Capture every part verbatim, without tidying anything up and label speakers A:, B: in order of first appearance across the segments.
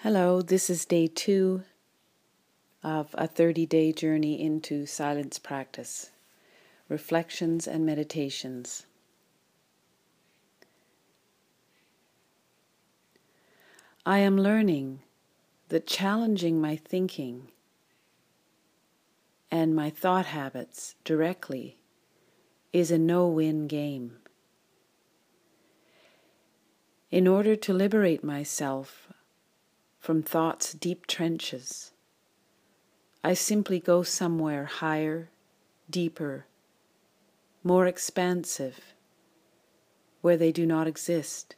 A: Hello, this is day two of a thirty-day journey into silence practice, reflections and meditations. I am learning that challenging my thinking and my thought habits directly is a no-win game. In order to liberate myself from thought's deep trenches, I simply go somewhere higher, deeper, more expansive, where they do not exist.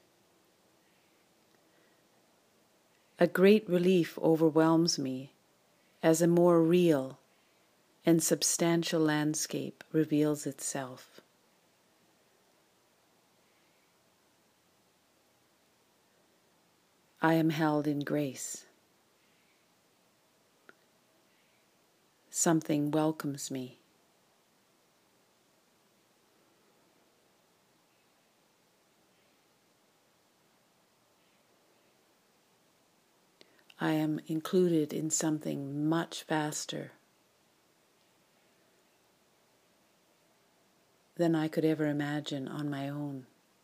A: A great relief overwhelms me as a more real and substantial landscape reveals itself. I am held in grace. Something welcomes me. I am included in something much vaster than I could ever imagine on my own.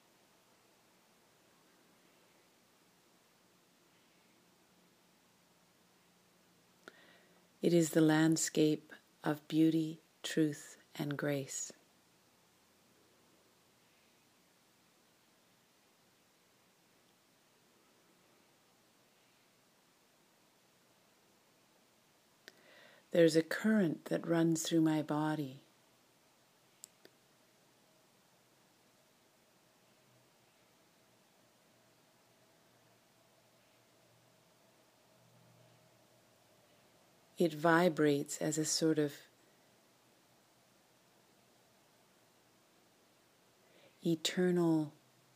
A: It is the landscape of beauty, truth, and grace. There's a current that runs through my body. It vibrates as a sort of eternal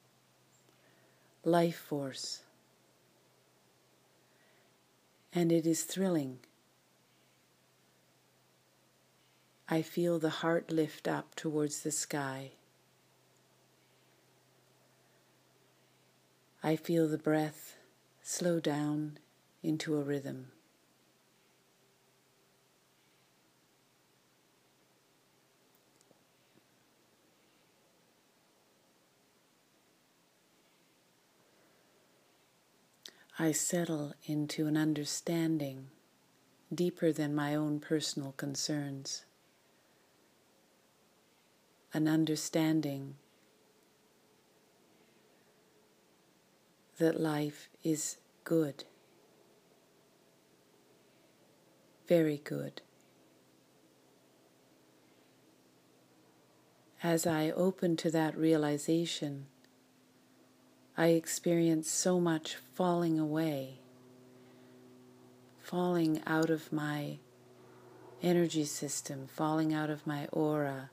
A: life force, and it is thrilling. I feel the heart lift up towards the sky. I feel the breath slow down into a rhythm. I settle into an understanding deeper than my own personal concerns. An understanding that life is good, very good. As I open to that realization, I experience so much falling away, falling out of my energy system, falling out of my aura.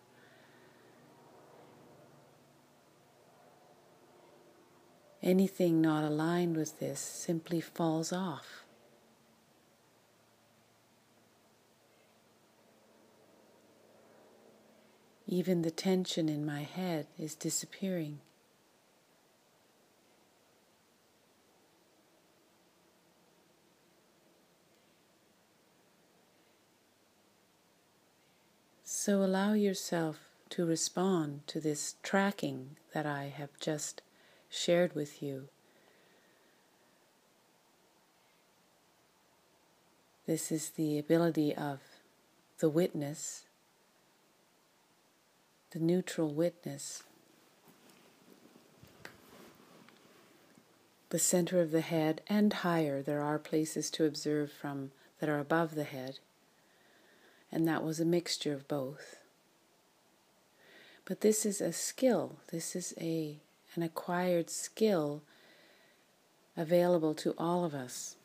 A: Anything not aligned with this simply falls off. Even the tension in my head is disappearing. So allow yourself to respond to this tracking that I have just shared with you. This is the ability of the witness, the neutral witness, the center of the head and higher. There are places to observe from that are above the head, and that was a mixture of both. But this is a skill. This is a an acquired skill available to all of us.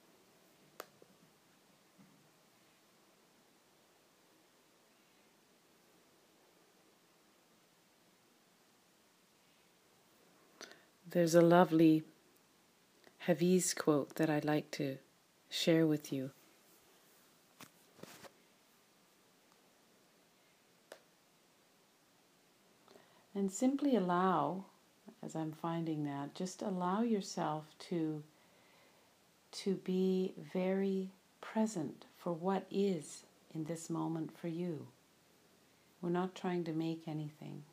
A: There's a lovely Hafiz quote that I'd like to share with you. And simply allow, as I'm finding that, just allow yourself to to be very present for what is in this moment for you. We're not trying to make anything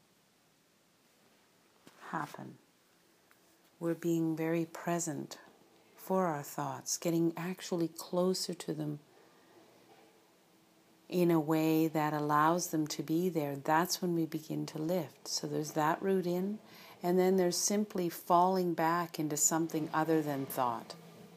A: happen. We're being very present for our thoughts, getting actually closer to them in a way that allows them to be there. That's when we begin to lift. So there's that root in, and then there's simply falling back into something other than thought.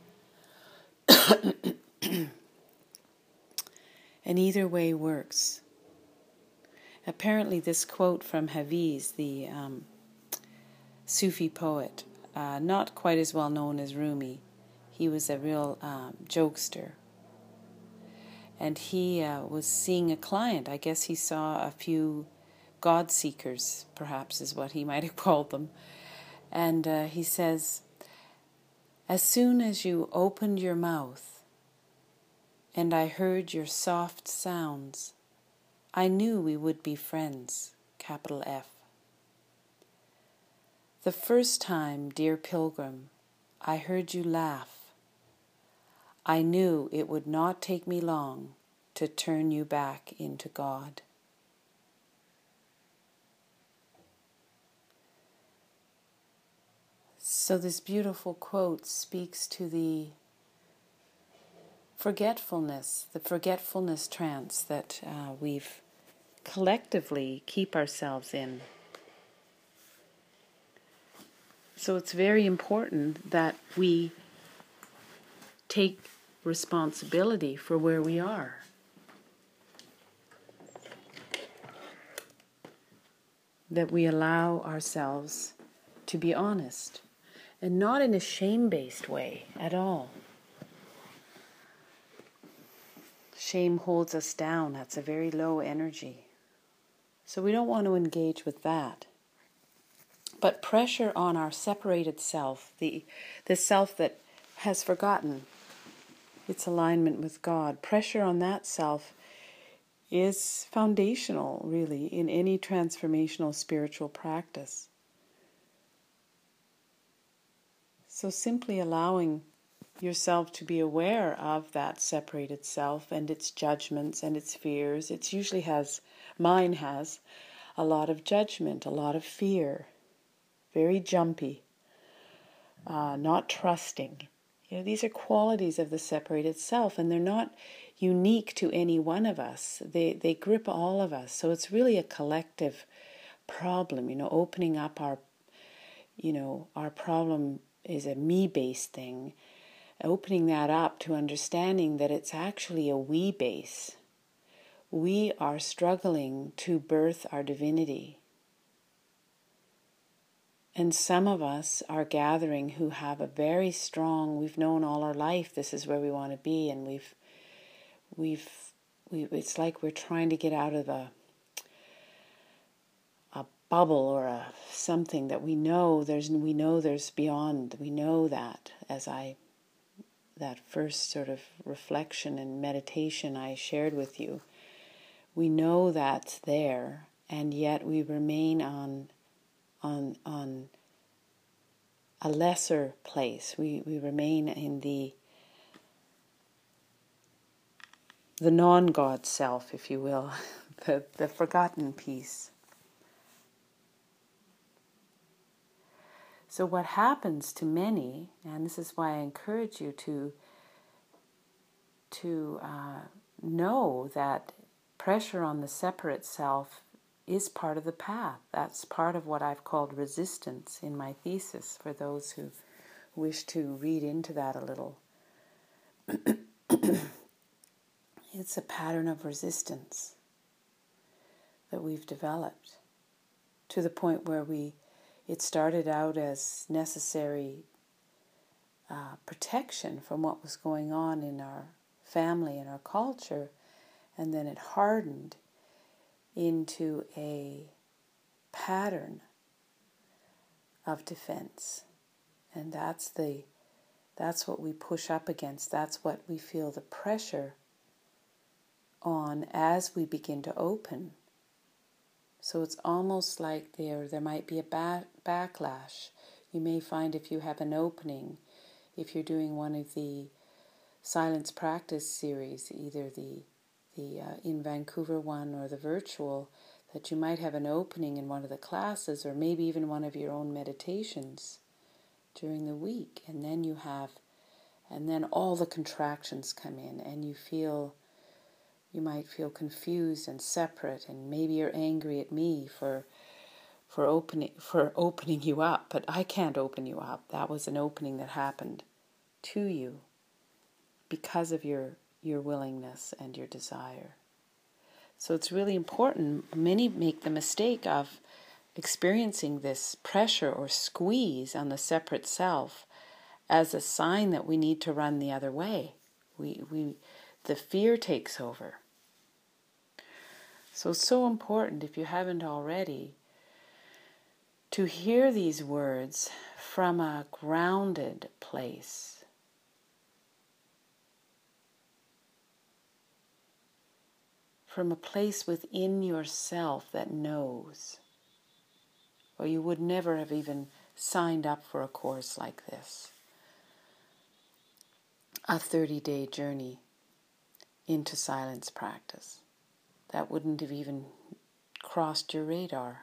A: And either way works. Apparently this quote from Hafiz, the um, Sufi poet, uh, not quite as well known as Rumi, he was a real um, jokester. And he uh, was seeing a client. I guess he saw a few God seekers, perhaps is what he might have called them. And uh, he says, as soon as you opened your mouth and I heard your soft sounds, I knew we would be friends, capital F. The first time, dear pilgrim, I heard you laugh, I knew it would not take me long to turn you back into God. So this beautiful quote speaks to the forgetfulness, the forgetfulness trance that uh, we've collectively keep ourselves in. So it's very important that we take responsibility for where we are. That we allow ourselves to be honest, and not in a shame-based way at all. Shame holds us down. That's a very low energy. So we don't want to engage with that. But pressure on our separated self, the, the self that has forgotten its alignment with God, pressure on that self is foundational, really, in any transformational spiritual practice. So simply allowing yourself to be aware of that separated self and its judgments and its fears. It usually has, mine has, a lot of judgment, a lot of fear, very jumpy, uh, not trusting. You know, these are qualities of the separated self, and they're not unique to any one of us. They they grip all of us. So it's really a collective problem. You know, opening up our, you know, our problem is a me-based thing. Opening that up to understanding that it's actually a we base. We are struggling to birth our divinity. And some of us are gathering who have a very strong, we've known all our life this is where we want to be, and we've, we've, we, it's like we're trying to get out of a, a bubble or a something that we know there's, we know there's beyond, we know that as I, that first sort of reflection and meditation I shared with you, we know that's there, and yet we remain on on on a lesser place. We we remain in the the non-God self, if you will, the, the forgotten piece. So what happens to many, and this is why I encourage you to to uh, know that pressure on the separate self is part of the path. That's part of what I've called resistance in my thesis, for those who wish to read into that a little. It's a pattern of resistance that we've developed to the point where we, it started out as necessary uh, protection from what was going on in our family and our culture, and then it hardened into a pattern of defense. And that's the that's what we push up against. That's what we feel the pressure on as we begin to open. So it's almost like there there might be a back, backlash. You may find if you have an opening, if you're doing one of the silence practice series, either the the uh, in Vancouver one or the virtual, that you might have an opening in one of the classes, or maybe even one of your own meditations during the week, and then you have, and then all the contractions come in, and you feel, you might feel confused and separate, and maybe you're angry at me for for opening for opening you up, but I can't open you up. That was an opening that happened to you because of your your willingness and your desire. So it's really important. Many make the mistake of experiencing this pressure or squeeze on the separate self as a sign that we need to run the other way. We we the fear takes over. So it's so important, if you haven't already, to hear these words from a grounded place. From a place within yourself that knows, or you would never have even signed up for a course like this. A thirty-day journey into silence practice. That wouldn't have even crossed your radar.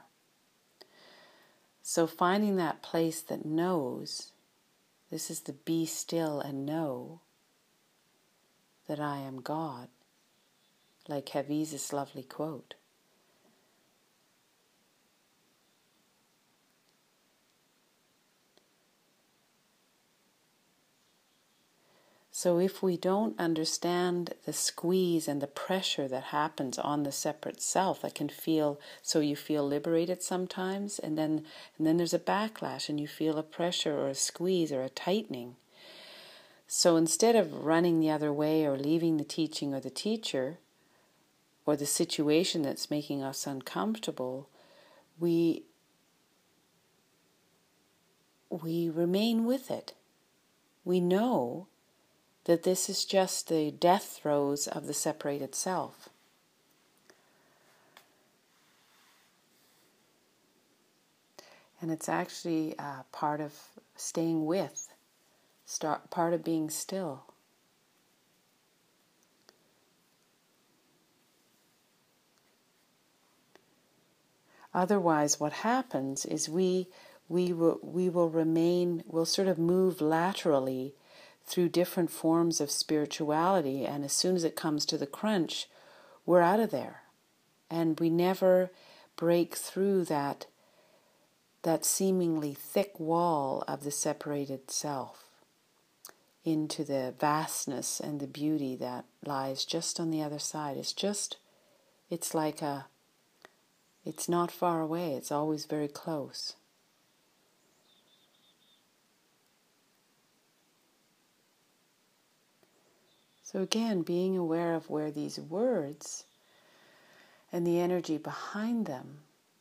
A: So finding that place that knows, this is the be still and know that I am God. Like Hafiiz's lovely quote. So if we don't understand the squeeze and the pressure that happens on the separate self, that can feel, so you feel liberated sometimes, and then and then there's a backlash and you feel a pressure or a squeeze or a tightening. So instead of running the other way or leaving the teaching or the teacher, or the situation that's making us uncomfortable, we we remain with it. We know that this is just the death throes of the separated self. And it's actually uh, part of staying with, start, part of being still. Otherwise, what happens is we we will we will remain, we'll sort of move laterally through different forms of spirituality, and as soon as it comes to the crunch, we're out of there, and we never break through that that seemingly thick wall of the separated self into the vastness and the beauty that lies just on the other side. It's just, it's like a It's not far away, it's always very close. So again, being aware of where these words and the energy behind them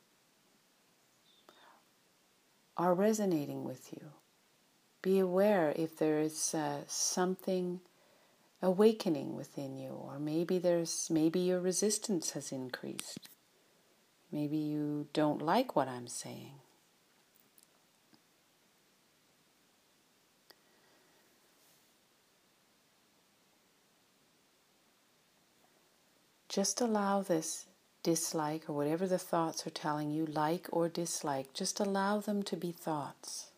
A: are resonating with you. Be aware if there is uh, something awakening within you, or maybe there's maybe your resistance has increased. Maybe you don't like what I'm saying. Just allow this dislike, or whatever the thoughts are telling you, like or dislike, just allow them to be thoughts.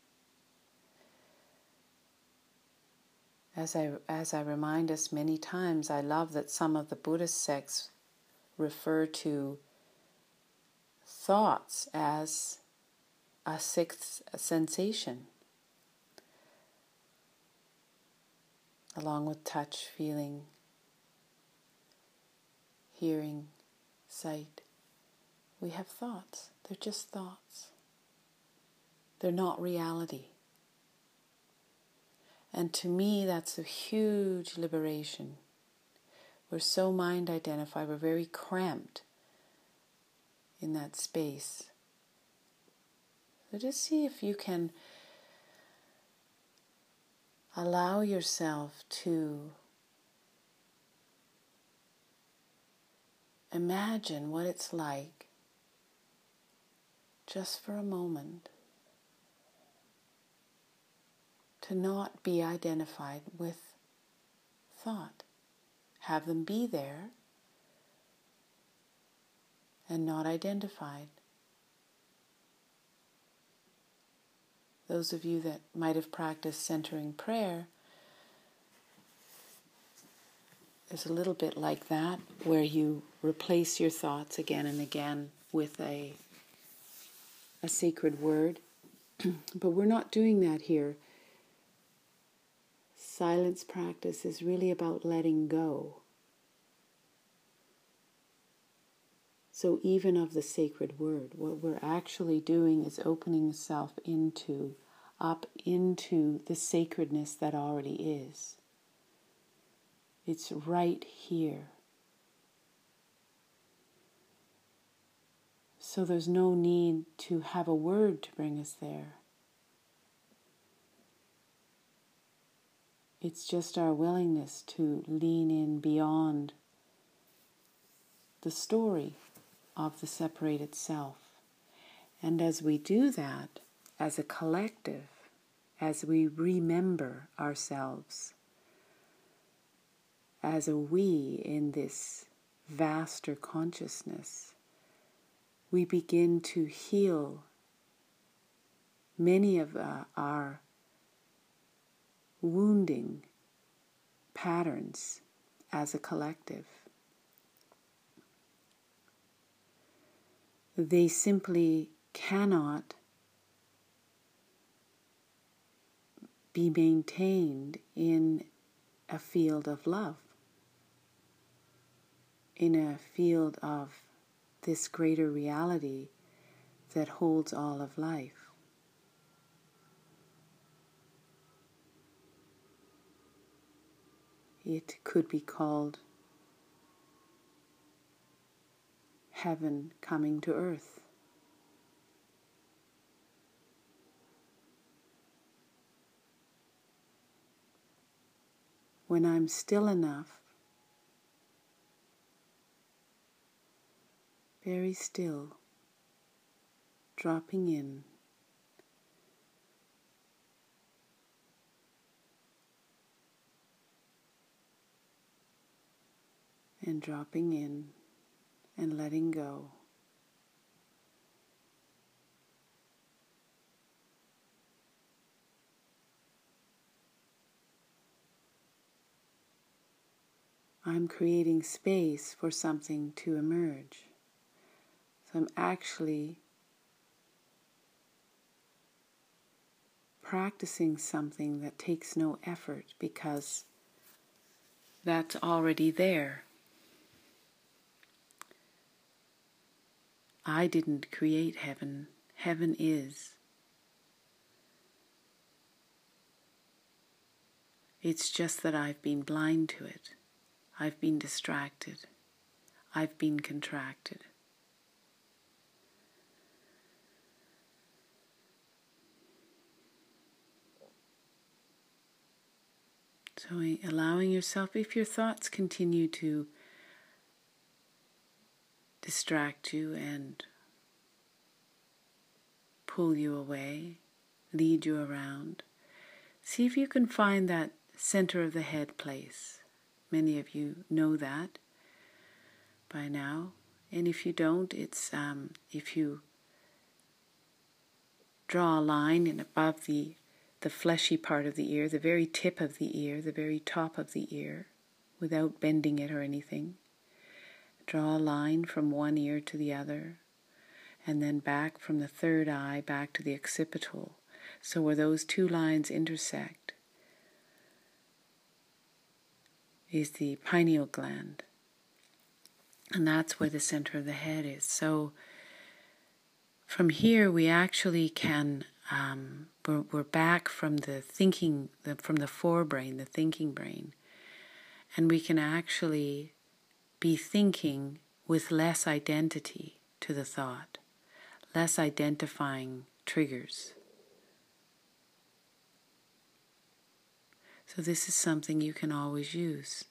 A: As I, as I remind us many times, I love that some of the Buddhist sects refer to thoughts as a sixth sensation, along with touch, feeling, hearing, sight. We have thoughts. They're just thoughts. They're not reality. And to me, that's a huge liberation. We're so mind identified, we're very cramped in that space. So just see if you can allow yourself to imagine what it's like, just for a moment, to not be identified with thought. Have them be there and not identified. Those of you that might have practiced centering prayer, is a little bit like that, where you replace your thoughts again and again with a, a sacred word. But we're not doing that here. Silence practice is really about letting go. So even of the sacred word, what we're actually doing is opening yourself into, up into the sacredness that already is. It's right here. So there's no need to have a word to bring us there. It's just our willingness to lean in beyond the story of the separated self. And as we do that, as a collective, as we remember ourselves, as a we in this vaster consciousness, we begin to heal many of uh, our wounding patterns as a collective. They simply cannot be maintained in a field of love, in a field of this greater reality that holds all of life. It could be called heaven coming to earth. When I'm still enough, very still, dropping in, and dropping in and letting go. I'm creating space for something to emerge. So I'm actually practicing something that takes no effort because that's already there. I didn't create heaven. Heaven is. It's just that I've been blind to it. I've been distracted. I've been contracted. So allowing yourself, if your thoughts continue to distract you and pull you away, lead you around, see if you can find that center of the head place. Many of you know that by now. And if you don't, it's um, if you draw a line in above the, the fleshy part of the ear, the very tip of the ear, the very top of the ear, without bending it or anything. Draw a line from one ear to the other, and then back from the third eye back to the occipital. So where those two lines intersect is the pineal gland. And that's where the center of the head is. So from here we actually can, um, we're, we're back from the thinking, the, from the forebrain, the thinking brain. And we can actually be thinking with less identity to the thought, less identifying triggers. So this is something you can always use.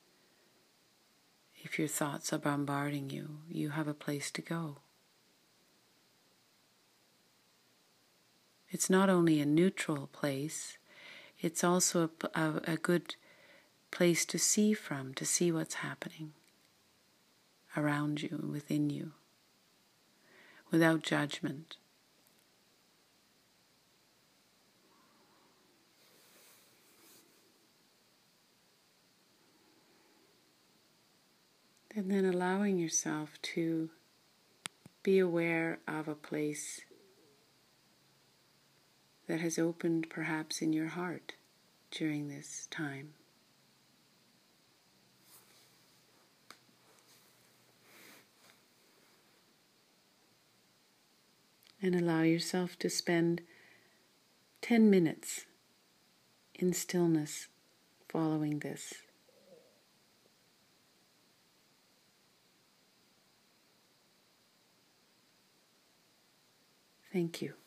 A: If your thoughts are bombarding you, you have a place to go. It's not only a neutral place, it's also a, a, a good place to see from, to see what's happening around you and within you, without judgment. And then allowing yourself to be aware of a place that has opened perhaps in your heart during this time. And allow yourself to spend ten minutes in stillness following this. Thank you.